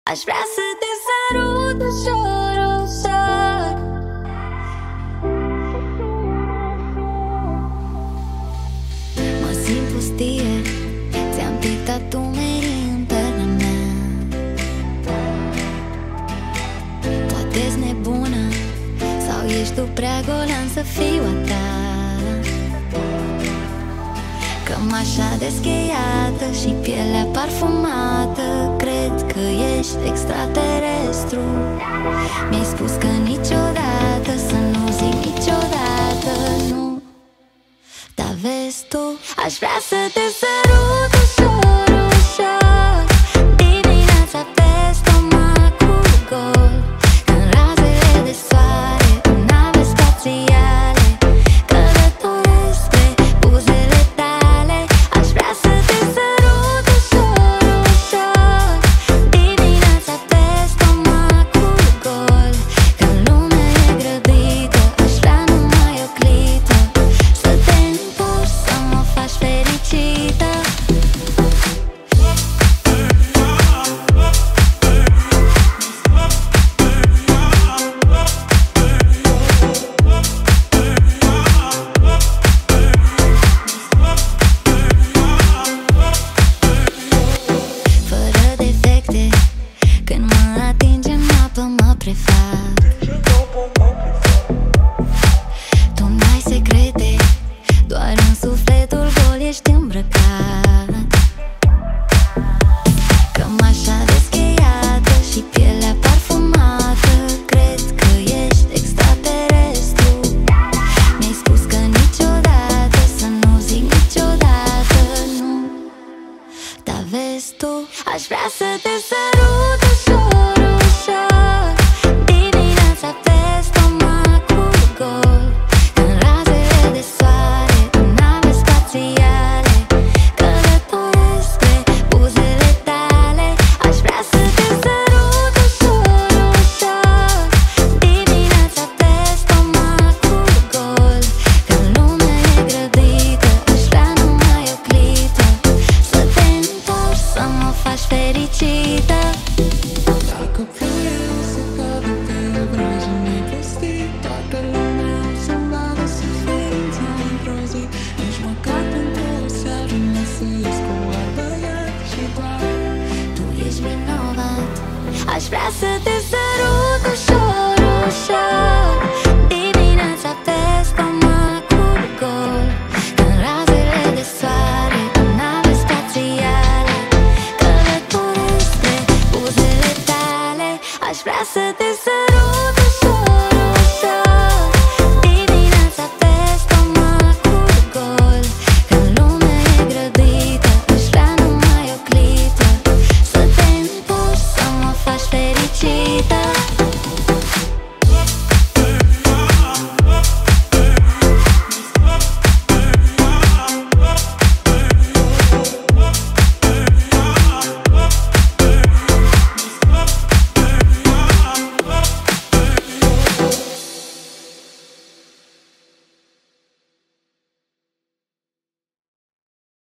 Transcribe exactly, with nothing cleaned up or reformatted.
Aș vrea să te sărut ușor, ușor. Mă simt pustie, ți-am pictat umerii în perna mea. Poate-s nebună sau ești tu prea golan să fiu a ta. Cămașa descheiată și pielea parfumată, cred că ești extraterestru. Mi-ai spus că niciodată să nu zic niciodată nu. Dar vezi tu, aș vrea să te sărut ușor, ușor. Dimineața pe stomacul gol, când razele de soare în nave spațiale călătoresc spre buzele tale. Aș vrea să te sărut ușor, ușor. Dimineața pe stomacul gol, când lumea e grăbită, aș vrea numai o clipă să te întorci, să mă faci fericită. Fără defecte, când mă atinge în apă mă prefac. Tu n-ai secrete, doar în sufletul gol ești îmbrăcat. Cămașa descheiată și pielea parfumată, cred că ești extraterestru. Mi-ai spus că niciodată să nu zic niciodată nu. Dar vezi tu, aș vrea să te sărut ușor, ușor. Dimineața pe stomacul gol, când razele de soare în nave spațiale călătoresc spre buzele tale. Aș vrea să te sărut ușor, ușor. Dimineața pe stomacul gol, când lumea e grăbită, aș vrea numai o clipă să te întorci, să mă faci fericită. Dacă ploaia o să cadă pe obraje nepustit, toată lumea o să-mi vadă suferința într-o zi. Nici măcar pentru o seară nu să ies cu alt băiat și doar Tu ești vinovat. Aș vrea să te sărut ușor, ușor. Dimineața pe stomacul gol, când razele de soare în nave spațiale călătoresc spre buzele tale. Aș vrea să te sărut